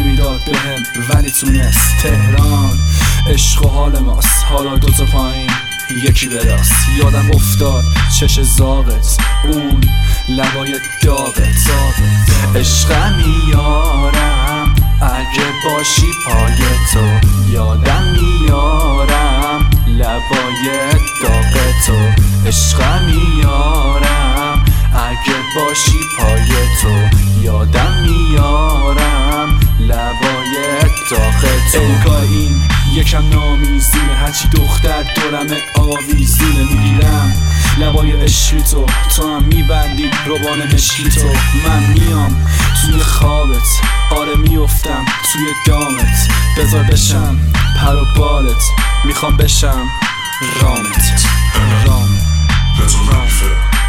نمیداد بهم ولی تونست. تهران عشق و حال ماست، حالا دوتا پایین یکی براست. یادم افتاد چش زاغت، اون لبای داغت. عشقم میارم اگه باشی پای تو، یادم میارم لبای داغ تو. عشقم میارم اگه باشی پای تو، یادم میارم لبای داغ تو. انگار این یکم نامیزونه، هرچی دختر دورم آویزونه. میگیرم لبای عشقی تو، تو هم میبندی روبان مشکی تو. من میام توی خوابت، آره میافتم توی دامت. بذار بشم پر و بالت، میخوام بشم رامت.